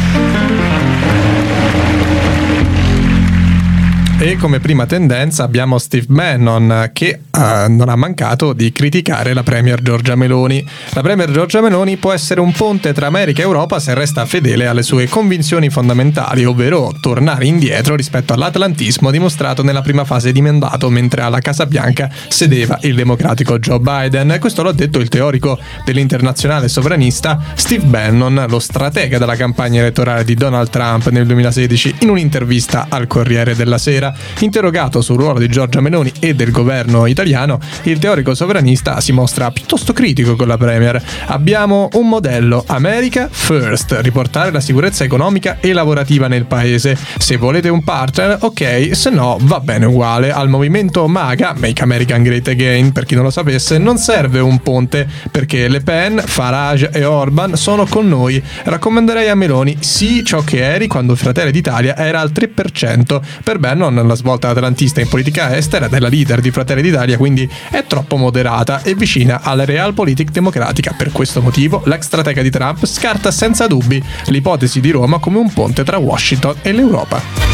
E come prima tendenza abbiamo Steve Bannon, che eh, non ha mancato di criticare la premier Giorgia Meloni. La premier Giorgia Meloni può essere un ponte tra America e Europa se resta fedele alle sue convinzioni fondamentali, ovvero tornare indietro rispetto all'atlantismo dimostrato nella prima fase di mandato, mentre alla Casa Bianca sedeva il democratico Joe Biden. Questo l'ha detto il teorico dell'internazionale sovranista Steve Bannon, lo stratega della campagna elettorale di Donald Trump nel duemilasedici, in un'intervista al Corriere della Sera. Interrogato sul ruolo di Giorgia Meloni e del governo italiano, il teorico sovranista si mostra piuttosto critico con la premier. Abbiamo un modello America First, riportare la sicurezza economica e lavorativa nel paese. Se volete un partner, ok, se no va bene uguale. Al movimento MAGA, Make America Great Again, per chi non lo sapesse, non serve un ponte, perché Le Pen, Farage e Orban sono con noi. Raccomanderei a Meloni: sì, ciò che eri quando Fratelli d'Italia era al tre per cento. Per Bannon la svolta atlantista in politica estera della leader di Fratelli d'Italia quindi è troppo moderata e vicina alla realpolitik democratica. Per questo motivo l'ex stratega di Trump scarta senza dubbi l'ipotesi di Roma come un ponte tra Washington e l'Europa.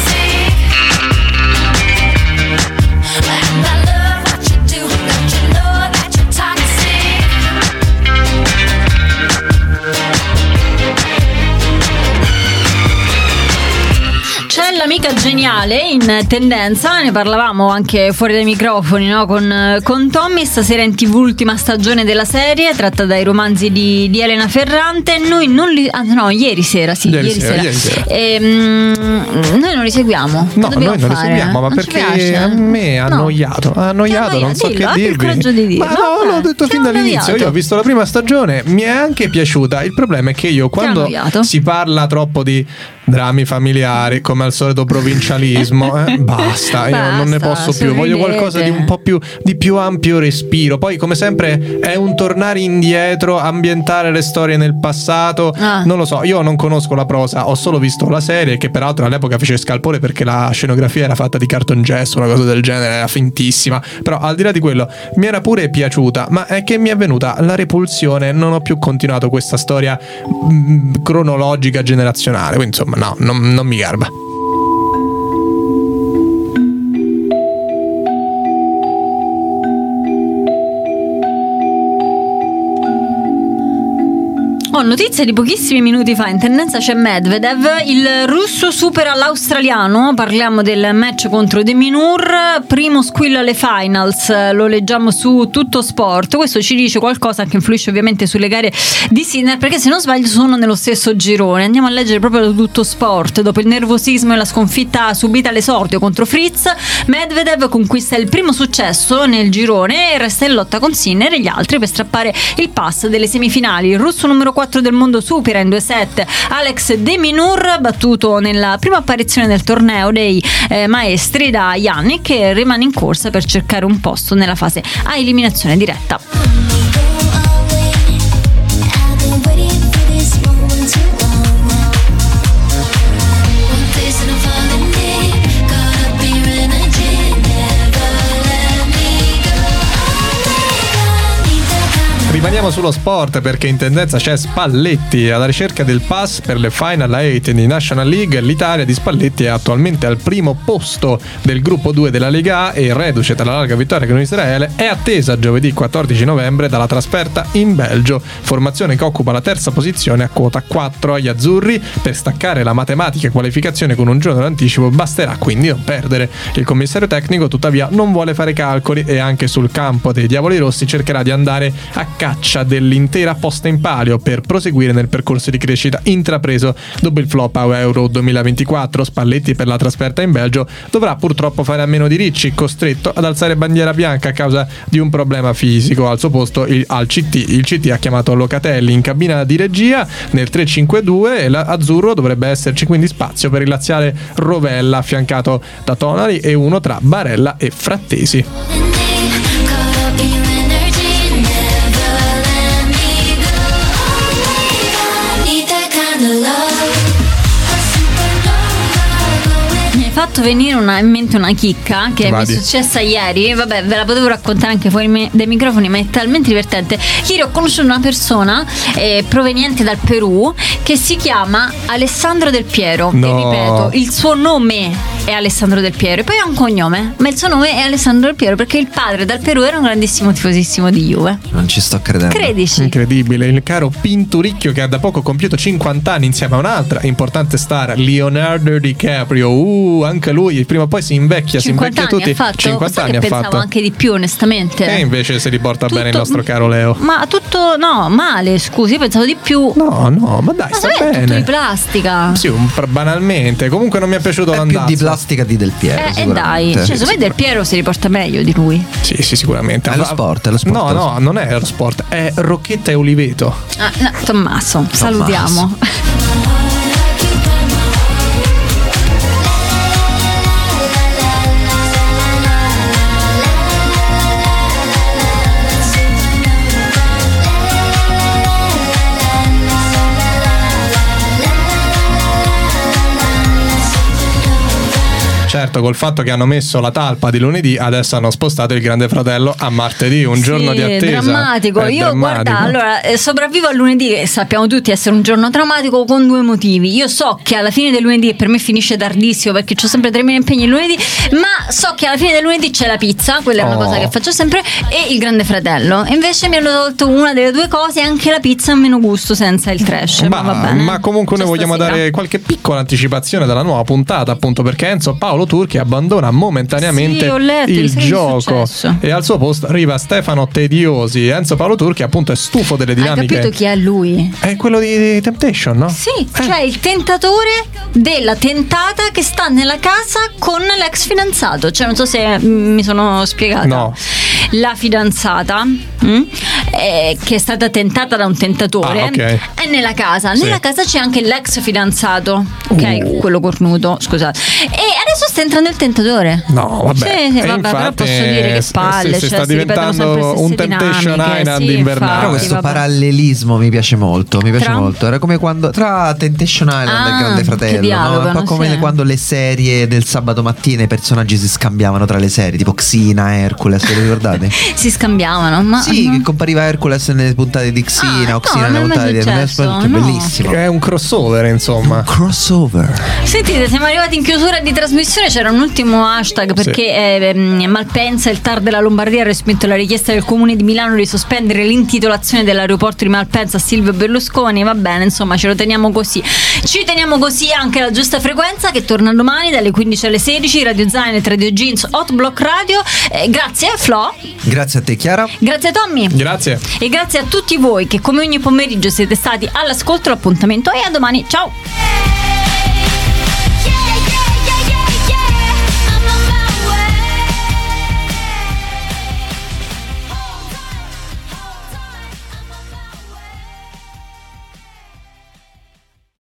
L'amica geniale in tendenza, ne parlavamo anche fuori dai microfoni, no? con, con Tommy. Stasera in tv l'ultima stagione della serie tratta dai romanzi di, di Elena Ferrante. Noi non li ah, no ieri sera sì ieri, ieri, sera, sera. ieri sera E, mm, noi non li seguiamo. No, noi non fare? li seguiamo, ma non perché a me ha no. annoiato ha annoiato non so dillo, che dirvi. Il coraggio di dirlo. Ma no, l'ho detto fin dall'inizio. annoiato. Io ho visto la prima stagione, mi è anche piaciuta. Il problema è che io quando si parla troppo di drammi familiari, come al solito provincialismo, eh, basta, io Basta, non ne posso più. Voglio qualcosa di un po' più di più ampio respiro. Poi, come sempre, è un tornare indietro, ambientare le storie nel passato. Ah. Non lo so, io non conosco la prosa, ho solo visto la serie, che peraltro all'epoca fece scalpore perché la scenografia era fatta di cartongesso, una cosa del genere, era fintissima. Però al di là di quello mi era pure piaciuta, ma è che mi è venuta la repulsione, non ho più continuato questa storia mh, cronologica generazionale. Quindi insomma no, non, non mi garba. Ho notizie di pochissimi minuti fa. In tendenza c'è Medvedev, il russo supera l'australiano. Parliamo del match contro De Minaur, primo squillo alle finals, lo leggiamo su Tutto Sport. Questo ci dice qualcosa che influisce ovviamente sulle gare di Sinner, perché se non sbaglio sono nello stesso girone. Andiamo a leggere proprio da Tutto Sport. Dopo il nervosismo e la sconfitta subita all'esordio contro Fritz, Medvedev conquista il primo successo nel girone e resta in lotta con Sinner e gli altri per strappare il pass delle semifinali. Il russo numero quattro del mondo supera in due set Alex De Minaur, battuto nella prima apparizione del torneo dei eh, maestri da Yannick, che rimane in corsa per cercare un posto nella fase a eliminazione diretta. Rimaniamo Andiamo sullo sport perché in tendenza c'è Spalletti. Alla ricerca del pass per le Final otto di National League, l'Italia di Spalletti è attualmente al primo posto del gruppo due della Lega A e, reduce dalla larga vittoria con Israele, è attesa giovedì quattordici novembre dalla trasferta in Belgio, formazione che occupa la terza posizione a quota quattro. Agli azzurri per staccare la matematica qualificazione con un giorno d'anticipo basterà quindi non perdere. Il commissario tecnico tuttavia non vuole fare calcoli e anche sul campo dei Diavoli Rossi cercherà di andare a caccia dell'intera posta in palio per proseguire nel percorso di crescita intrapreso dopo il flop a Euro duemilaventiquattro. Spalletti per la trasferta in Belgio dovrà purtroppo fare a meno di Ricci, costretto ad alzare bandiera bianca a causa di un problema fisico. Al suo posto il, al C T, il C T ha chiamato Locatelli in cabina di regia nel tre cinque due e l'azzurro dovrebbe esserci quindi spazio per il laziale Rovella affiancato da Tonali e uno tra Barella e Frattesi. Mi hai fatto venire una, in mente una chicca che Vadi. mi è successa ieri. Vabbè, ve la potevo raccontare anche fuori me, dai microfoni, ma è talmente divertente. Ieri ho conosciuto una persona eh, proveniente dal Perù che si chiama Alessandro Del Piero. No. E ripeto, il suo nome è Alessandro Del Piero e poi ha un cognome, ma il suo nome è Alessandro Del Piero perché il padre dal Perù era un grandissimo tifosissimo di Juve. Non ci sto credendo. Credici? Incredibile. Il caro Pinturicchio che ha da poco compiuto cinquanta anni insieme a un'altra importante star, Leonardo DiCaprio. Uh, anche lui prima o poi si invecchia, si invecchia tutti. Ha fatto? cinquanta Sai anni che ha pensavo fatto anche di più, onestamente. E invece se li porta tutto, bene il nostro caro Leo. Ma tutto no, male, scusi, io pensavo di più. No, no, ma dai, ma sta bene. È tutto di plastica. Sì, un, banalmente. Comunque non mi è piaciuto è l'andazzo. Più di plastica di Del Piero. Eh, eh dai, cioè, secondo me Del Piero si riporta meglio di lui. Sì, sì, sicuramente. È lo sport, è lo sport. No, no, non è lo sport, è Rocchetta e Oliveto. Ah, no, Tommaso, Tommaso. Salutiamo. Certo, col fatto che hanno messo la talpa di lunedì, adesso hanno spostato il Grande Fratello a martedì, un sì, giorno di attesa. Drammatico. È Io drammatico. guarda, allora eh, sopravvivo al lunedì, che sappiamo tutti essere un giorno drammatico, con due motivi. Io so che alla fine del lunedì, per me finisce tardissimo perché ho sempre tremila impegni il lunedì, ma so che alla fine del lunedì c'è la pizza, quella è una Oh. cosa che faccio sempre, e il Grande Fratello. E invece mi hanno tolto una delle due cose, e anche la pizza ha meno gusto senza il trash. Ma, ma, va bene. ma comunque C'è noi vogliamo stasera. dare qualche piccola anticipazione della nuova puntata, appunto perché Enzo Paolo Turchi abbandona momentaneamente Sì, ho letto, il sai che è gioco successo? e al suo posto arriva Stefano Tediosi. Enzo Paolo Turchi appunto è stufo delle Hai dinamiche. capito chi è lui? È quello di Temptation, no? Sì, cioè il tentatore della tentata che sta nella casa con l'ex fidanzato. Cioè, non so se mm, mi sono spiegata. No. La fidanzata mm, eh, che è stata tentata da un tentatore Ah, ok. è nella casa. Sì. Nella casa c'è anche l'ex fidanzato, ok, Uh. quello cornuto, scusate. E adesso sta entrando il tentatore. No, vabbè. Sì, sì, E vabbè, però infatti, posso dire che s- palle, si, si cioè, sta si ripetono sempre diventando le un stesse Temptation dinamiche, Island sì, invernale. infatti, Però questo vabbè. parallelismo mi piace molto, mi piace Tra? molto. Era come quando tra Temptation Island Ah, e Grande che Fratello, no? È un dialogano, po' come sì. quando le serie del sabato mattina i personaggi si scambiavano tra le serie, tipo Xena, Hercules, ve lo ricordate? Si scambiavano, ma Sì, ma- che compariva Hercules nelle puntate di Xena Ah, o Xena no, nelle non è mai puntate di successo, che no. bellissimo. È un crossover, insomma. Crossover. Sentite, siamo arrivati in chiusura di trasmissione. C'era un ultimo hashtag perché eh, ehm, Malpensa, il T A R della Lombardia, ha respinto la richiesta del Comune di Milano di sospendere l'intitolazione dell'aeroporto di Malpensa a Silvio Berlusconi. Va bene, insomma, ce lo teniamo così. Ci teniamo così anche la giusta frequenza, che torna domani dalle quindici alle sedici. Radio Zaine, Radio Jeans, Hot Block Radio. Eh, grazie Flo, Grazie a te, Chiara. grazie Tommy Grazie. e grazie a tutti voi che come ogni pomeriggio siete stati all'ascolto. L'appuntamento è a domani. Ciao.